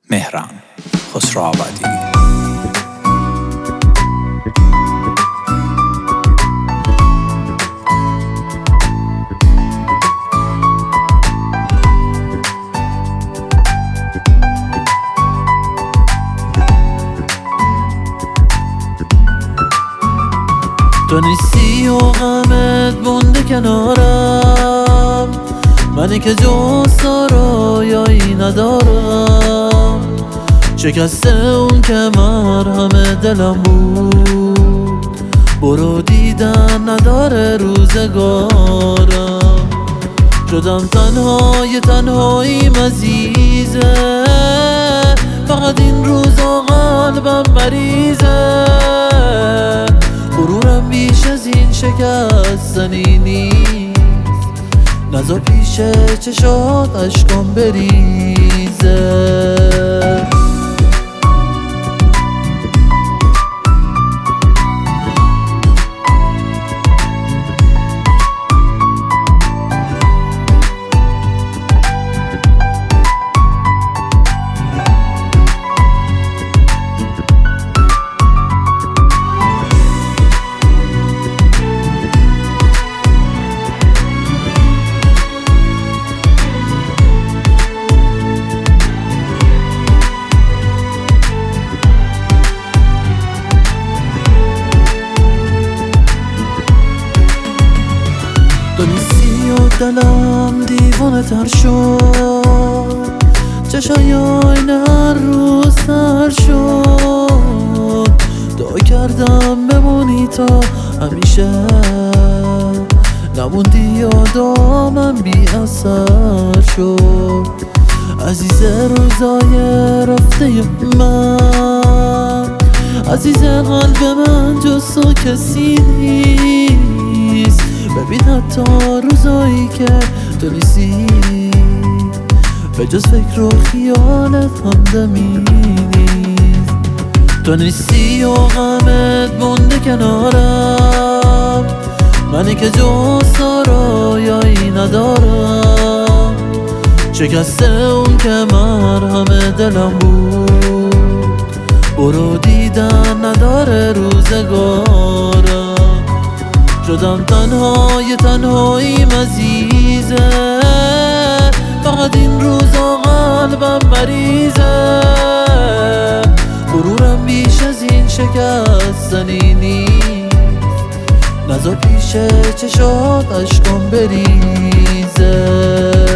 مهران خسروآبادی. تو نیستی و غمت مونده کنارم، منی که جز رویایی ندارم. شکسته اون که مرهم دلم بود، برو دیدن نداره روزگارم. شدم تنهایی عزیزه، فقط این روزا قلبم مریضه. غرورم بیش از این شکستنی نیست، نذار پیش چشات اشکام بریزه. تو نیستی و دلم دیوانه تر شد، چشای آینه هر روز تر شد. دعا کردم بمونی تا همیشه، نموندی یادامم بی اثر شد. عزیز روزای رفته من، عزیز قلب من جز تو کسی نیست. ببین حتی روزایی که تو نیستی، به جز فکر و خیالت همدمی نیست. تو نیستی و غمت مونده کنارم، منی که جز رویایی ندارم. شکسته اون که مرهم دلم بود، برو دیدن نداره روزگارم. شدم تنهایی عزیزه، فقط این روزا قلبم مریضه. غرورم بیش از این شکستنی نیست، نذار پیش چشات اشکام بریزه.